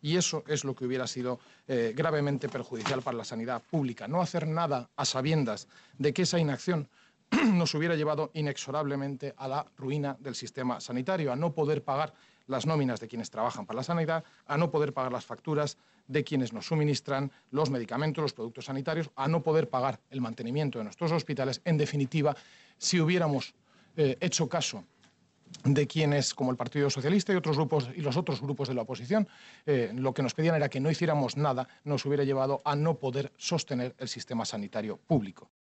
y eso es lo que hubiera sido gravemente perjudicial para la sanidad pública. No hacer nada a sabiendas de que esa inacción nos hubiera llevado inexorablemente a la ruina del sistema sanitario, a no poder pagar las nóminas de quienes trabajan para la sanidad, a no poder pagar las facturas de quienes nos suministran los medicamentos, los productos sanitarios, a no poder pagar el mantenimiento de nuestros hospitales. En definitiva, si hubiéramos hecho caso de quienes, como el Partido Socialista y otros grupos y los otros grupos de la oposición, lo que nos pedían era que no hiciéramos nada, nos hubiera llevado a no poder sostener el sistema sanitario público.